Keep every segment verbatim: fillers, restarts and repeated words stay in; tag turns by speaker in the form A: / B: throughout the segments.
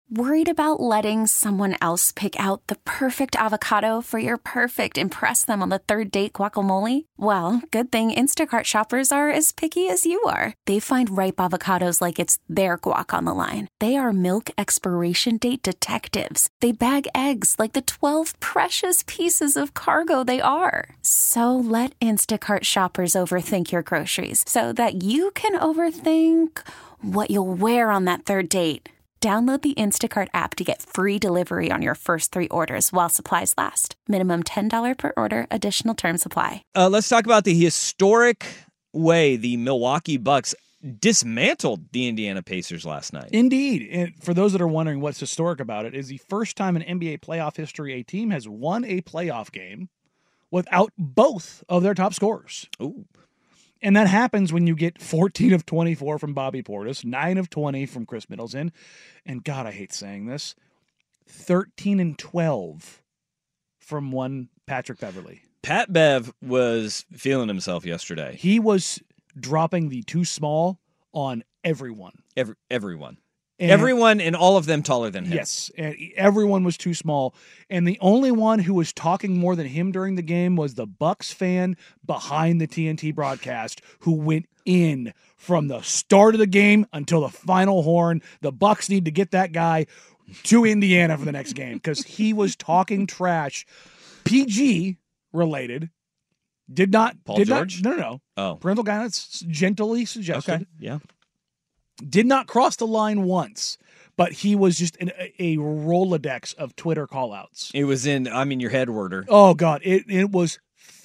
A: Worried about letting someone else pick out the perfect avocado for your perfect impress them on the third date guacamole? Well, good thing Instacart shoppers are as picky as you are. They find ripe avocados like it's their guac on the line. They are milk expiration date detectives. They bag eggs like the twelve precious pieces of cargo they are. So let Instacart shoppers overthink your groceries so that you can overthink what you'll wear on that third date. Download the Instacart app to get free delivery on your first three orders while supplies last. Minimum ten dollars per order. Additional terms apply.
B: Uh, let's talk about the historic way the Milwaukee Bucks dismantled the Indiana Pacers last night.
C: Indeed. And for those that are wondering what's historic about it, is the first time in N B A playoff history a team has won a playoff game without both of their top scorers.
B: Ooh.
C: And that happens when you get fourteen of twenty-four from Bobby Portis, nine of twenty from Chris Middleton, and God, I hate saying this, thirteen and twelve from one Patrick Beverley.
B: Pat Bev was feeling himself yesterday.
C: He was dropping the too small on everyone.
B: Every, everyone.
C: And
B: everyone, and all of them taller than him.
C: Yes, and everyone was too small. And the only one who was talking more than him during the game was the Bucks fan behind the T N T broadcast, who went in from the start of the game until the final horn. The Bucks need to get that guy to Indiana for the next game because he was talking trash. P G related. Did not.
B: Paul
C: did
B: George?
C: Not, no, no, no.
B: Oh.
C: Parental guidance gently suggested.
B: Okay, yeah.
C: Did not cross the line once, but he was just in a, a Rolodex of Twitter callouts.
B: It was in, I mean, your head worder.
C: Oh, God. It it was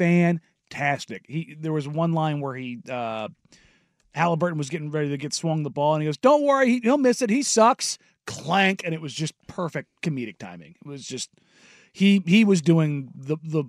C: fantastic. He There was one line where he, uh, Halliburton was getting ready to get swung the ball, and he goes, don't worry, he, he'll miss it. He sucks. Clank. And it was just perfect comedic timing. It was just, he he was doing the the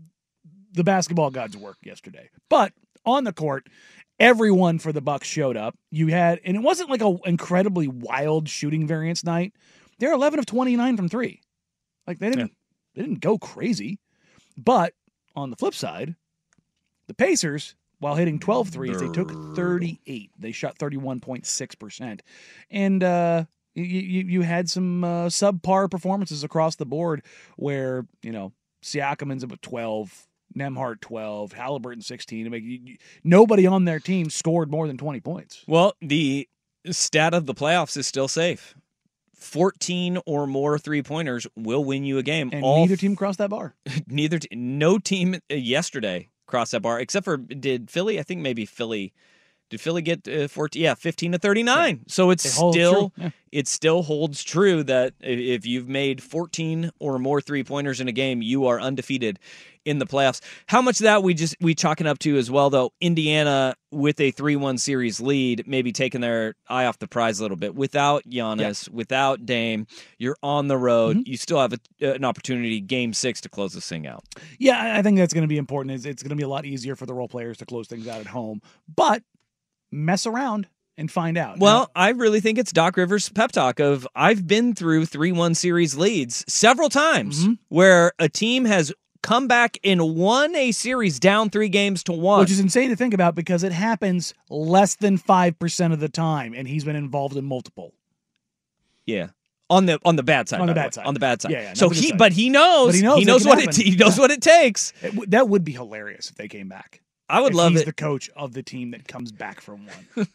C: the basketball god's work yesterday. But on the court, everyone for the Bucks showed up. You had, and it wasn't like an incredibly wild shooting variance night. They're eleven of twenty-nine from three. Like they didn't, yeah. they didn't go crazy. But on the flip side, the Pacers, while hitting twelve threes, they took thirty-eight. They shot thirty-one point six percent. And uh, you, you, you had some uh, subpar performances across the board where, you know, Siakam ends up with twelve, Nembhard twelve, Halliburton sixteen. I mean, nobody on their team scored more than twenty points.
B: Well, the stat of the playoffs is still safe. fourteen or more three-pointers will win you a game.
C: And
B: All
C: neither team crossed that bar.
B: neither t- no team yesterday crossed that bar, except for, did Philly? I think maybe Philly. Did Philly get uh, fourteen? Yeah, fifteen to thirty-nine. Yeah. So it's
C: it
B: still
C: yeah.
B: it still holds true that if you've made fourteen or more three-pointers in a game, you are undefeated in the playoffs. How much of that we just we chalking up to as well, though, Indiana with a three one series lead, maybe taking their eye off the prize a little bit. Without Giannis, yeah. without Dame, you're on the road. Mm-hmm. You still have a, an opportunity, game six, to close this thing out.
C: Yeah, I think that's going to be important. It's, it's going to be a lot easier for the role players to close things out at home. But mess around and find out.
B: Well,
C: now,
B: I really think it's Doc Rivers' pep talk of, I've been through three one series leads several times mm-hmm. where a team has come back and won a series down three games to one.
C: Which is insane to think about because it happens less than five percent of the time, and he's been involved in multiple.
B: Yeah. On the on the bad side.
C: On the bad side.
B: On the bad side.
C: Yeah, yeah,
B: so he
C: side.
B: but he knows,
C: but he knows,
B: he knows what
C: happen.
B: it he knows
C: yeah.
B: what it takes.
C: It w- that would be hilarious if they came back.
B: I would
C: if
B: love
C: he's
B: it.
C: the coach of the team that comes back from one.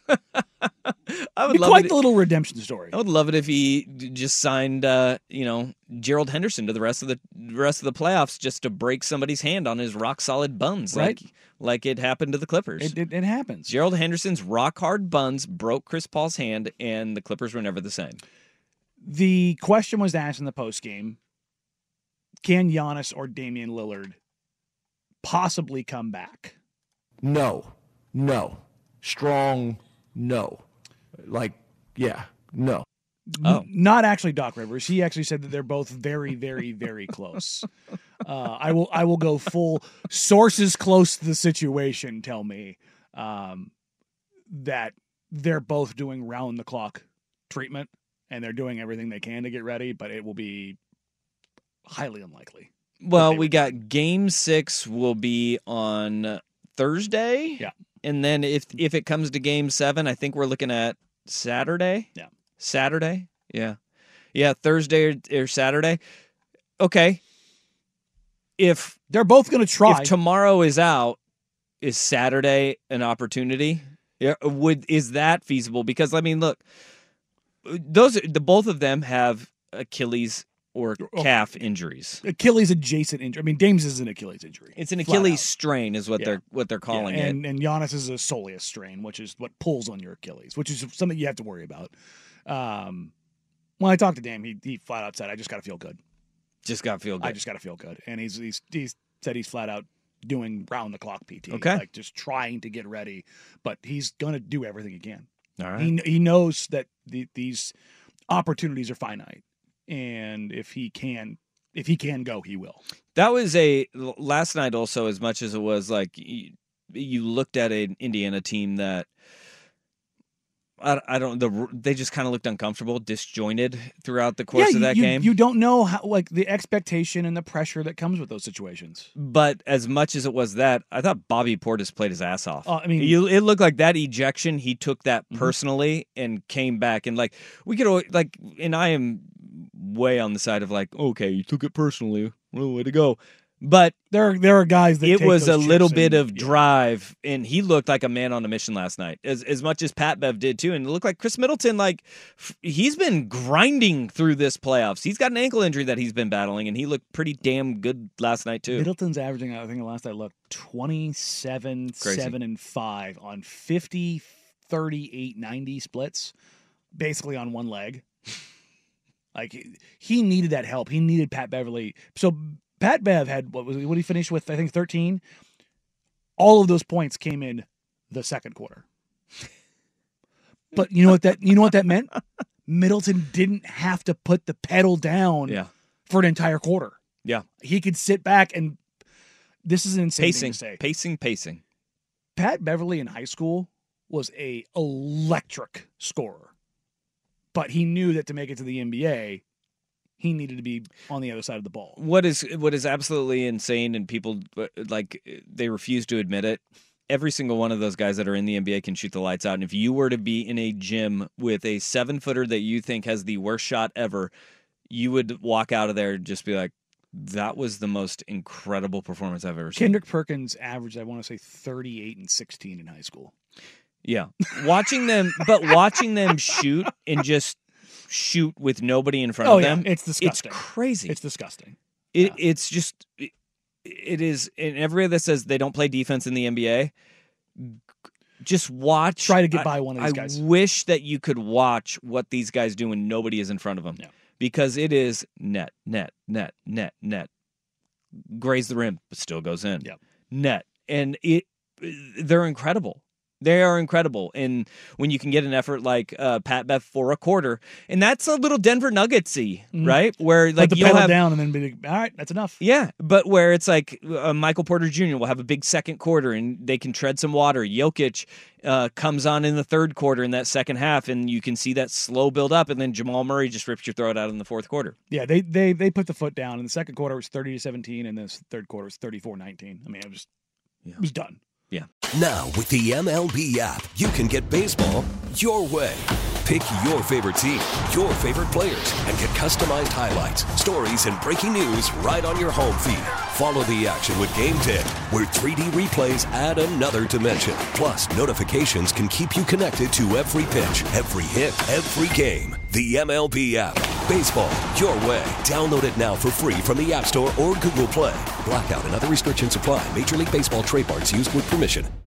B: I would
C: be
B: love
C: quite
B: it.
C: the little redemption story.
B: I would love it if he just signed, uh, you know, Gerald Henderson to the rest of the rest of the playoffs just to break somebody's hand on his rock solid buns,
C: right?
B: Like, like it happened to the Clippers.
C: It, it, it happens.
B: Gerald Henderson's rock hard buns broke Chris Paul's hand, and the Clippers were never the same.
C: The question was asked in the postgame: can Giannis or Damian Lillard possibly come back?
D: No, no, strong, no. Like, yeah, no.
B: Oh.
C: N- not actually Doc Rivers. He actually said that they're both very, very, very close. Uh, I will, I will go full sources close to the situation tell me um, that they're both doing round the clock treatment and they're doing everything they can to get ready, but it will be highly unlikely.
B: Well, we got game six will be on Thursday.
C: Yeah.
B: And then if if it comes to game seven, I think we're looking at Saturday.
C: Yeah.
B: Saturday. Yeah. Yeah, Thursday or, or Saturday. Okay. If
C: They're both going to try.
B: if tomorrow is out, is Saturday an opportunity? Yeah, would is that feasible? Because I mean, look, those the both of them have Achilles or calf injuries.
C: Achilles adjacent injury. I mean, Dame's is an Achilles injury.
B: It's an Achilles strain, is what
C: Yeah.
B: they're what they're calling
C: yeah, and,
B: it.
C: And Giannis is a soleus strain, which is what pulls on your Achilles, which is something you have to worry about. Um, when I talked to Dame, he, he flat out said, "I just got to feel good.
B: Just got to feel good.
C: I just got to feel good." And he's he's he's said he's flat out doing round the clock P T,
B: Okay.
C: like just trying to get ready, but he's gonna do everything he can.
B: All right.
C: He he knows that the, these opportunities are finite, and if he can if he can go, he will.
B: That was a last night also, as much as it was like you, you looked at an Indiana team that I, I don't the they just kind of looked uncomfortable, disjointed throughout the course
C: yeah,
B: of that
C: you,
B: game.
C: You don't know how like the expectation and the pressure that comes with those situations.
B: But as much as it was that, I thought Bobby Portis played his ass off.
C: Uh, I mean,
B: you, it looked like that ejection. He took that
C: Mhm.
B: personally and came back and like we could al- like, and I am way on the side of like, okay, you took it personally. Well, way to go. But
C: there are there are guys that
B: it
C: take
B: was a
C: those
B: little
C: chips
B: bit
C: and-
B: of drive, and he looked like a man on a mission last night, as as much as Pat Bev did too. And it looked like Chris Middleton, like f- he's been grinding through this playoffs. He's got an ankle injury that he's been battling, and he looked pretty damn good last night too.
C: Middleton's averaging, I think the last I looked, twenty-seven,
B: Crazy.
C: seven, and five on fifty, thirty-eight, ninety splits, basically on one leg. Like, he- he needed that help. He needed Pat Beverly. So Pat Bev had, what was what he finished with, I think thirteen. All of those points came in the second quarter. But you know what that you know what that meant? Middleton didn't have to put the pedal down
B: Yeah,
C: for an entire quarter.
B: yeah,
C: He could sit back and this is an insane
B: pacing,
C: thing to say.
B: pacing, pacing.
C: Pat Beverly in high school was a electric scorer, but he knew that to make it to the N B A, he needed to be on the other side of the ball.
B: What is what is absolutely insane, and people uh, like they refuse to admit it. Every single one of those guys that are in the N B A can shoot the lights out. And if you were to be in a gym with a seven footer that you think has the worst shot ever, you would walk out of there and just be like, that was the most incredible performance I've ever seen.
C: Kendrick Perkins averaged, I want to say, thirty-eight and sixteen in high school.
B: Yeah. Watching them, but watching them shoot and just shoot with nobody in front
C: Oh,
B: of
C: yeah.
B: them.
C: It's disgusting.
B: It's crazy.
C: It's disgusting.
B: It,
C: yeah.
B: It's just, it, it is, and everybody that says they don't play defense in the N B A, just watch.
C: Try to get
B: I-
C: by one of these
B: I
C: guys.
B: wish that you could watch what these guys do when nobody is in front of them.
C: Yeah.
B: Because it is net, net, net, net, net. Graze the rim, but still goes in.
C: Yep.
B: Net. And it, they're incredible. They are incredible. And when you can get an effort like uh, Pat Bev for a quarter, and that's a little Denver Nuggetsy,
C: Mhm.
B: right? Where
C: Put
B: like
C: the
B: you'll
C: pedal
B: have
C: down and then be like, all right, that's enough.
B: yeah, but where it's like uh, Michael Porter Junior will have a big second quarter and they can tread some water. Jokic uh, comes on in the third quarter in that second half, and you can see that slow build up, and then Jamal Murray just rips your throat out in the fourth quarter.
C: Yeah, they they they put the foot down. In the second quarter, it was thirty to seventeen, and this third quarter was thirty-four nineteen. I mean, it was
B: Yeah.
C: it was done.
B: Yeah.
E: Now, with the M L B app, you can get baseball your way. Pick your favorite team, your favorite players, and get customized highlights, stories, and breaking news right on your home feed. Follow the action with Game ten, where three D replays add another dimension. Plus, notifications can keep you connected to every pitch, every hit, every game. The M L B app. Baseball your way. Download it now for free from the App Store or Google Play. Blackout and other restrictions apply. Major League Baseball trademarks used with permission.